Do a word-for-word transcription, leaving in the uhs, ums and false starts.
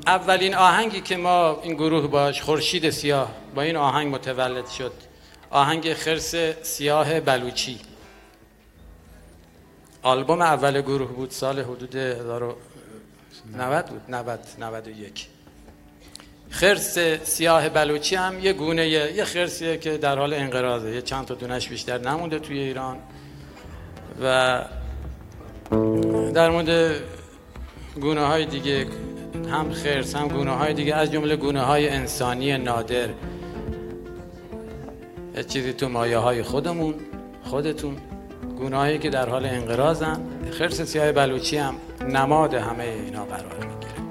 اولین آهنگی که ما این گروه باش، خورشید سیاه، با این آهنگ متولد شد، آهنگ خرس سیاه بلوچی. آلبوم اول گروه بود، سال حدود هزار و نود بود، نود نود و یک. خرس سیاه بلوچی هم یه گونه یه خرسیه که در حال انقراضه، یه چند تا دونش بیشتر نمونده توی ایران. و در مورد گونه های دیگه، هم خرس هم گونه های دیگه، از جمله گونه های انسانی نادر، یه چیزی تو مایه های خودمون، خودتون، گونه هایی که در حال انقراضن. خرس سیاه بلوچی هم نماد همه اینا قرار میگیره.